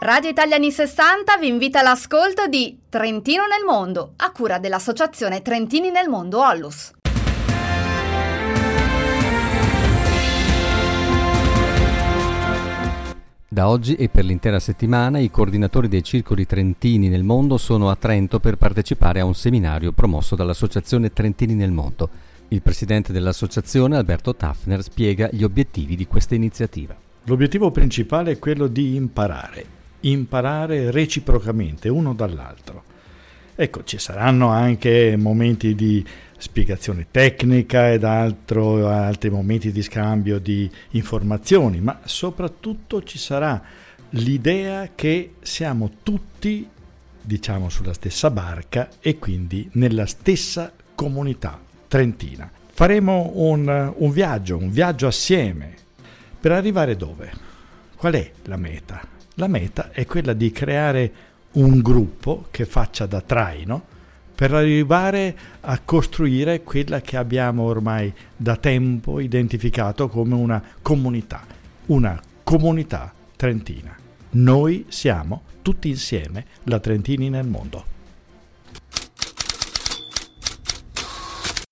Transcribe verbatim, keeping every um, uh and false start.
Radio Italia anni sessanta vi invita all'ascolto di Trentino nel Mondo, a cura dell'associazione Trentini nel Mondo Ollus. Da oggi e per l'intera settimana i coordinatori dei circoli trentini nel mondo sono a Trento per partecipare a un seminario promosso dall'associazione Trentini nel Mondo. Il presidente dell'associazione, Alberto Taffner, spiega gli obiettivi di questa iniziativa. L'obiettivo principale è quello di imparare, imparare reciprocamente uno dall'altro. Ecco, ci saranno anche momenti di spiegazione tecnica ed altro, altri momenti di scambio di informazioni, ma soprattutto ci sarà l'idea che siamo tutti, diciamo, sulla stessa barca e quindi nella stessa comunità trentina. Faremo un, un viaggio, un viaggio assieme. Per arrivare dove? Qual è la meta? La meta è quella di creare un gruppo che faccia da traino per arrivare a costruire quella che abbiamo ormai da tempo identificato come una comunità, una comunità trentina. Noi siamo tutti insieme la Trentini nel Mondo.